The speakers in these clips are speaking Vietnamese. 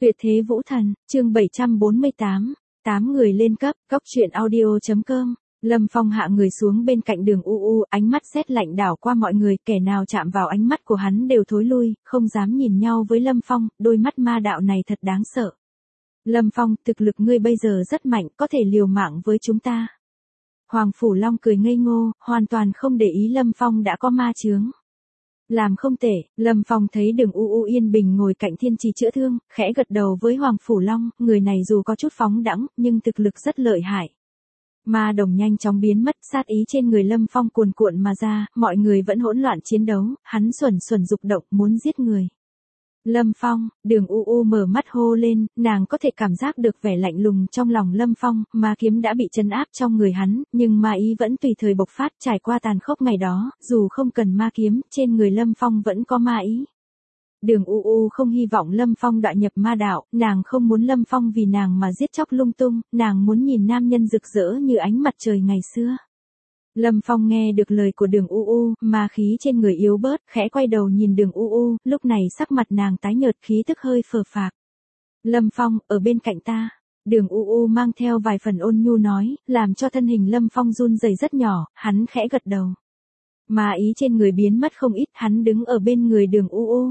Tuyệt thế vũ thần, chương 748, 8 người lên cấp, cóc truyện audio.com. Lâm Phong hạ người xuống bên cạnh đường u, ánh mắt sét lạnh đảo qua mọi người, kẻ nào chạm vào ánh mắt của hắn đều thối lui, không dám nhìn nhau với Lâm Phong, đôi mắt ma đạo này thật đáng sợ. Lâm Phong, thực lực ngươi bây giờ rất mạnh, có thể liều mạng với chúng ta. Hoàng Phủ Long cười ngây ngô, hoàn toàn không để ý Lâm Phong đã có ma chướng. Làm không tệ, Lâm Phong thấy đường u yên bình ngồi cạnh thiên trì chữa thương, khẽ gật đầu với Hoàng Phủ Long, người này dù có chút phóng đãng, nhưng thực lực rất lợi hại. Ma đồng nhanh chóng biến mất, sát ý trên người Lâm Phong cuồn cuộn mà ra, mọi người vẫn hỗn loạn chiến đấu, hắn xuẩn dục động muốn giết người. Lâm Phong, đường u mở mắt hô lên, nàng có thể cảm giác được vẻ lạnh lùng trong lòng Lâm Phong, ma kiếm đã bị trấn áp trong người hắn, nhưng ma ý vẫn tùy thời bộc phát trải qua tàn khốc ngày đó, dù không cần ma kiếm, trên người Lâm Phong vẫn có ma ý. Đường u không hy vọng Lâm Phong đọa nhập ma đạo, nàng không muốn Lâm Phong vì nàng mà giết chóc lung tung, nàng muốn nhìn nam nhân rực rỡ như ánh mặt trời ngày xưa. Lâm Phong nghe được lời của đường u, ma khí trên người yếu bớt, khẽ quay đầu nhìn đường u, lúc này sắc mặt nàng tái nhợt, khí tức hơi phờ phạc. Lâm Phong, ở bên cạnh ta. Đường u mang theo vài phần ôn nhu nói, làm cho thân hình Lâm Phong run rẩy rất nhỏ, hắn khẽ gật đầu. Ma ý trên người biến mất không ít, hắn đứng ở bên người đường u.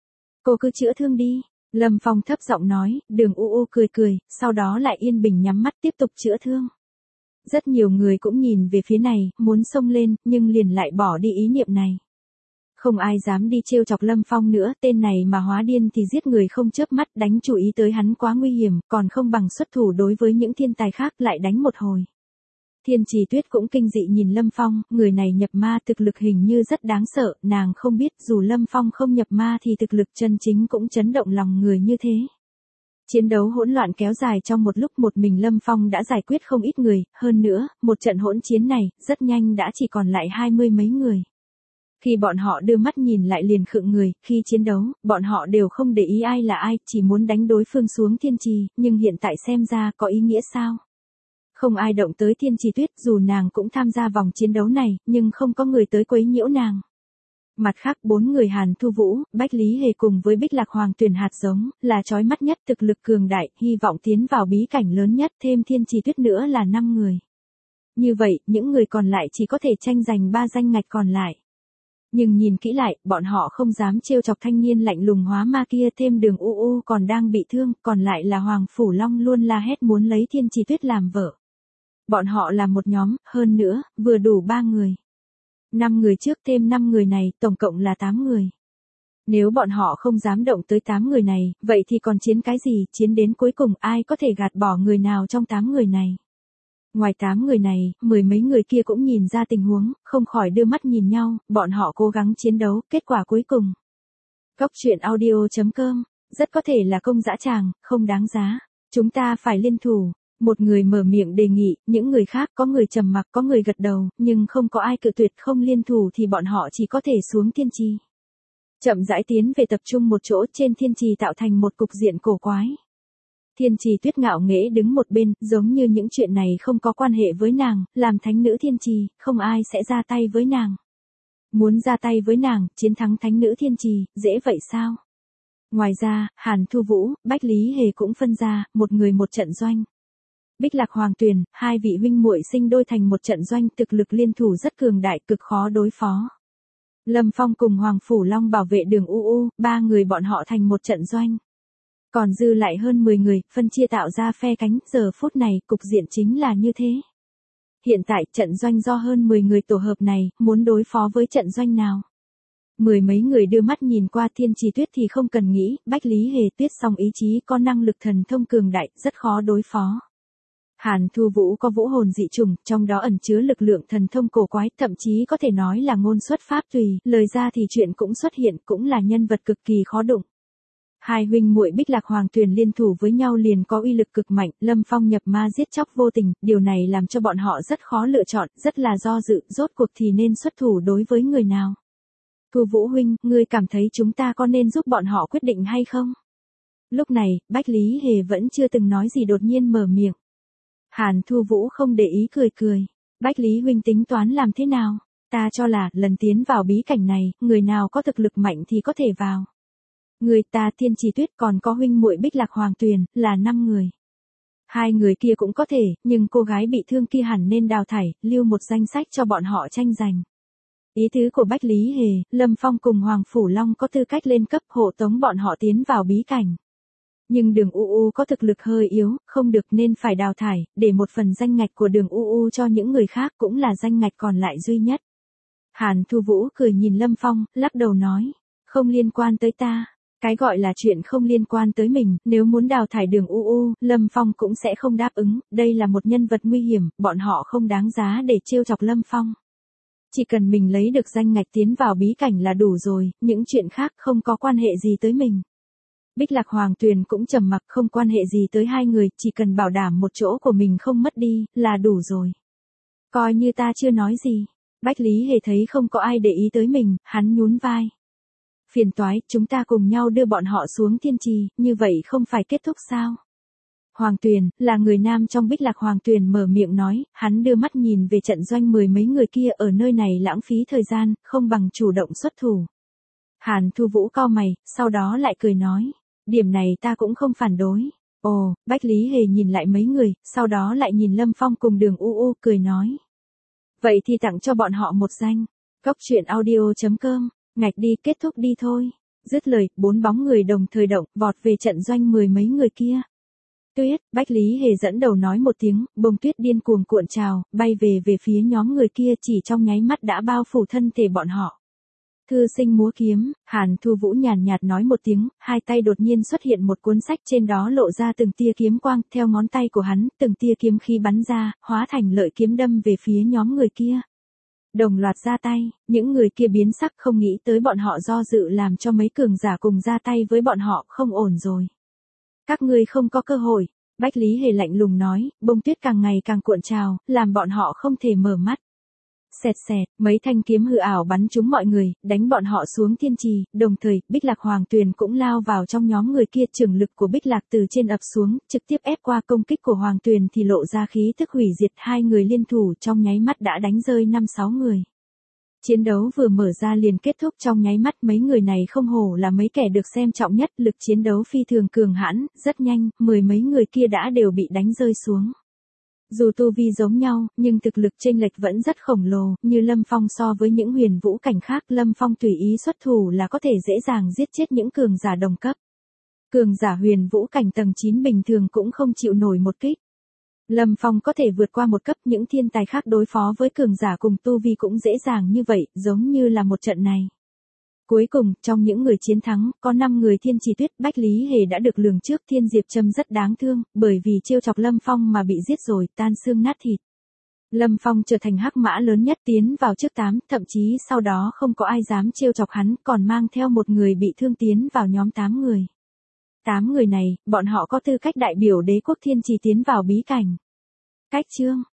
Cô cứ chữa thương đi. Lâm Phong thấp giọng nói, đường u cười, sau đó lại yên bình nhắm mắt tiếp tục chữa thương. Rất nhiều người cũng nhìn về phía này, muốn xông lên, nhưng liền lại bỏ đi ý niệm này. Không ai dám đi trêu chọc Lâm Phong nữa, tên này mà hóa điên thì giết người không chớp mắt, đánh chú ý tới hắn quá nguy hiểm, còn không bằng xuất thủ đối với những thiên tài khác lại đánh một hồi. Thiên Trì Tuyết cũng kinh dị nhìn Lâm Phong, người này nhập ma thực lực hình như rất đáng sợ, nàng không biết dù Lâm Phong không nhập ma thì thực lực chân chính cũng chấn động lòng người như thế. Chiến đấu hỗn loạn kéo dài trong một lúc, một mình Lâm Phong đã giải quyết không ít người, hơn nữa, một trận hỗn chiến này, rất nhanh đã chỉ còn lại 20 mấy người. Khi bọn họ đưa mắt nhìn lại liền khựng người, khi chiến đấu, bọn họ đều không để ý ai là ai, chỉ muốn đánh đối phương xuống thiên trì, nhưng hiện tại xem ra có ý nghĩa sao? Không ai động tới Thiên Trì Tuyết, dù nàng cũng tham gia vòng chiến đấu này, nhưng không có người tới quấy nhiễu nàng. Mặt khác 4 người Hàn Thu Vũ, Bách Lý Hề cùng với Bích Lạc Hoàng Tuyền hạt giống, là chói mắt nhất, thực lực cường đại, hy vọng tiến vào bí cảnh lớn nhất, thêm Thiên Trì Tuyết nữa là 5 người. Như vậy, những người còn lại chỉ có thể tranh giành 3 danh ngạch còn lại. Nhưng nhìn kỹ lại, bọn họ không dám trêu chọc thanh niên lạnh lùng hóa ma kia, thêm đường u còn đang bị thương, còn lại là Hoàng Phủ Long luôn la hét muốn lấy Thiên Trì Tuyết làm vợ. Bọn họ là một nhóm, hơn nữa, vừa đủ 3 người. 5 người trước thêm 5 người này, tổng cộng là 8 người. Nếu bọn họ không dám động tới 8 người này, vậy thì còn chiến cái gì, chiến đến cuối cùng ai có thể gạt bỏ người nào trong 8 người này. Ngoài 8 người này, 10 mấy người kia cũng nhìn ra tình huống, không khỏi đưa mắt nhìn nhau, bọn họ cố gắng chiến đấu, kết quả cuối cùng. Cóc truyện audio.com, rất có thể là công dã tràng, không đáng giá. Chúng ta phải liên thủ. Một người mở miệng đề nghị, những người khác có người trầm mặc có người gật đầu, nhưng không có ai cự tuyệt, không liên thủ thì bọn họ chỉ có thể xuống thiên trì. Chậm rãi tiến về tập trung một chỗ trên thiên trì tạo thành một cục diện cổ quái. Thiên Trì Tuyết ngạo nghễ đứng một bên, giống như những chuyện này không có quan hệ với nàng, làm thánh nữ thiên trì, không ai sẽ ra tay với nàng. Muốn ra tay với nàng, chiến thắng thánh nữ thiên trì, dễ vậy sao? Ngoài ra, Hàn Thu Vũ, Bách Lý Hề cũng phân ra, một người một trận doanh. Bích Lạc Hoàng Tuyền, hai vị huynh muội sinh đôi thành một trận doanh, thực lực liên thủ rất cường đại, cực khó đối phó. Lâm Phong cùng Hoàng Phủ Long bảo vệ đường u, 3 người bọn họ thành một trận doanh. Còn dư lại hơn 10 người, phân chia tạo ra phe cánh, giờ phút này, cục diện chính là như thế. Hiện tại, trận doanh do hơn 10 người tổ hợp này, muốn đối phó với trận doanh nào? 10 mấy người đưa mắt nhìn qua Thiên Trì Tuyết thì không cần nghĩ, Bách Lý Hề Tuyết song ý chí có năng lực thần thông cường đại, rất khó đối phó. Hàn Thu Vũ có vũ hồn dị chủng, trong đó ẩn chứa lực lượng thần thông cổ quái, thậm chí có thể nói là ngôn xuất pháp tùy, lời ra thì chuyện cũng xuất hiện, cũng là nhân vật cực kỳ khó đụng. Hai huynh muội Bích Lạc Hoàng Tuyền liên thủ với nhau liền có uy lực cực mạnh, Lâm Phong nhập ma giết chóc vô tình, điều này làm cho bọn họ rất khó lựa chọn, rất là do dự, rốt cuộc thì nên xuất thủ đối với người nào. Thu Vũ huynh, ngươi cảm thấy chúng ta có nên giúp bọn họ quyết định hay không? Lúc này, Bách Lý Hề vẫn chưa từng nói gì đột nhiên mở miệng. Hàn Thu Vũ không để ý cười. Bách Lý huynh tính toán làm thế nào? Ta cho là, lần tiến vào bí cảnh này, người nào có thực lực mạnh thì có thể vào. Người ta Thiên Trì Tuyết còn có huynh muội Bích Lạc Hoàng Tuyền, là 5 người. 2 người kia cũng có thể, nhưng cô gái bị thương kia hẳn nên đào thải, lưu một danh sách cho bọn họ tranh giành. Ý tứ của Bách Lý Hề, Lâm Phong cùng Hoàng Phủ Long có tư cách lên cấp hộ tống bọn họ tiến vào bí cảnh. Nhưng đường UU có thực lực hơi yếu, không được nên phải đào thải, để một phần danh ngạch của đường UU cho những người khác cũng là danh ngạch còn lại duy nhất. Hàn Thu Vũ cười nhìn Lâm Phong, lắc đầu nói, không liên quan tới ta. Cái gọi là chuyện không liên quan tới mình, nếu muốn đào thải đường UU, Lâm Phong cũng sẽ không đáp ứng, đây là một nhân vật nguy hiểm, bọn họ không đáng giá để trêu chọc Lâm Phong. Chỉ cần mình lấy được danh ngạch tiến vào bí cảnh là đủ rồi, những chuyện khác không có quan hệ gì tới mình. Bích Lạc Hoàng Tuyền cũng trầm mặc, không quan hệ gì tới 2 người, chỉ cần bảo đảm một chỗ của mình không mất đi, là đủ rồi. Coi như ta chưa nói gì. Bách Lý Hề thấy không có ai để ý tới mình, hắn nhún vai. Phiền toái, chúng ta cùng nhau đưa bọn họ xuống Thiên Trì, như vậy không phải kết thúc sao? Hoàng Tuyền, là người nam trong Bích Lạc Hoàng Tuyền mở miệng nói, hắn đưa mắt nhìn về trận doanh 10 mấy người kia ở nơi này lãng phí thời gian, không bằng chủ động xuất thủ. Hàn Thu Vũ cau mày, sau đó lại cười nói, điểm này ta cũng không phản đối. Ồ, Bách Lý Hề nhìn lại mấy người, sau đó lại nhìn Lâm Phong cùng đường UU cười nói. Vậy thì tặng cho bọn họ một danh. Góc truyện audio.com, ngạch đi, kết thúc đi thôi. Dứt lời, 4 bóng người đồng thời động, vọt về trận doanh 10 mấy người kia. Tuyết, Bách Lý Hề dẫn đầu nói một tiếng, bông tuyết điên cuồng cuộn trào, bay về phía nhóm người kia chỉ trong nháy mắt đã bao phủ thân thể bọn họ. Thư sinh múa kiếm, Hàn Thu Vũ nhàn nhạt nói một tiếng, hai tay đột nhiên xuất hiện một cuốn sách trên đó lộ ra từng tia kiếm quang, theo ngón tay của hắn, từng tia kiếm khí bắn ra, hóa thành lợi kiếm đâm về phía nhóm người kia. Đồng loạt ra tay, những người kia biến sắc không nghĩ tới bọn họ do dự làm cho mấy cường giả cùng ra tay với bọn họ, không ổn rồi. Các ngươi không có cơ hội, Bách Lý Hề lạnh lùng nói, bông tuyết càng ngày càng cuộn trào, làm bọn họ không thể mở mắt. Xẹt xẹt, mấy thanh kiếm hư ảo bắn trúng mọi người, đánh bọn họ xuống Thiên Trì, đồng thời, Bích Lạc Hoàng Tuyền cũng lao vào trong nhóm người kia, trường lực của Bích Lạc từ trên ập xuống, trực tiếp ép qua công kích của Hoàng Tuyền thì lộ ra khí thức hủy diệt, 2 người liên thủ trong nháy mắt đã đánh rơi 5-6 người. Chiến đấu vừa mở ra liền kết thúc trong nháy mắt, mấy người này không hổ là mấy kẻ được xem trọng nhất, lực chiến đấu phi thường cường hãn, rất nhanh, 10 mấy người kia đã đều bị đánh rơi xuống. Dù tu vi giống nhau, nhưng thực lực chênh lệch vẫn rất khổng lồ, như Lâm Phong so với những huyền vũ cảnh khác, Lâm Phong tùy ý xuất thủ là có thể dễ dàng giết chết những cường giả đồng cấp. Cường giả huyền vũ cảnh tầng 9 bình thường cũng không chịu nổi một kích. Lâm Phong có thể vượt qua một cấp, những thiên tài khác đối phó với cường giả cùng tu vi cũng dễ dàng như vậy, giống như là một trận này. Cuối cùng, trong những người chiến thắng, có 5 người Thiên Trì Tuyết, Bách Lý Hề đã được lường trước, Thiên Diệp Trâm rất đáng thương, bởi vì trêu chọc Lâm Phong mà bị giết rồi, tan xương nát thịt. Lâm Phong trở thành hắc mã lớn nhất tiến vào trước 8, thậm chí sau đó không có ai dám trêu chọc hắn, còn mang theo một người bị thương tiến vào nhóm 8 người. 8 người này, bọn họ có tư cách đại biểu đế quốc Thiên Trì tiến vào bí cảnh. Cách chương